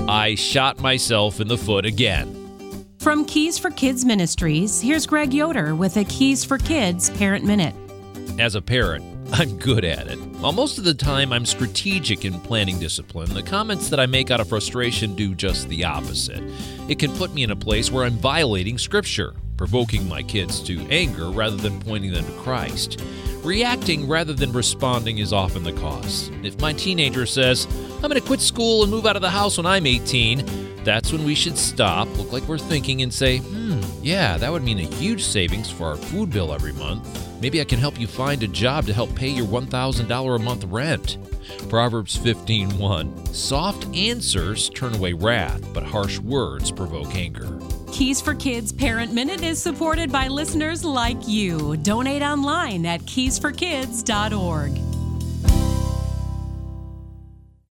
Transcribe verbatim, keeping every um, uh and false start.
I shot myself in the foot again. From Keys for Kids Ministries, here's Greg Yoder with a Keys for Kids Parent Minute. As a parent, I'm good at it. While most of the time I'm strategic in planning discipline, the comments that I make out of frustration do just the opposite. It can put me in a place where I'm violating Scripture, provoking my kids to anger rather than pointing them to Christ. Reacting rather than responding is often the cause. If my teenager says, I'm going to quit school and move out of the house when I'm eighteen, that's when we should stop, look like we're thinking, and say, hmm, yeah, that would mean a huge savings for our food bill every month. Maybe I can help you find a job to help pay your one thousand dollars a month rent. Proverbs fifteen one, soft answers turn away wrath, but harsh words provoke anger. Keys for Kids Parent Minute is supported by listeners like you. Donate online at keys for kids dot org.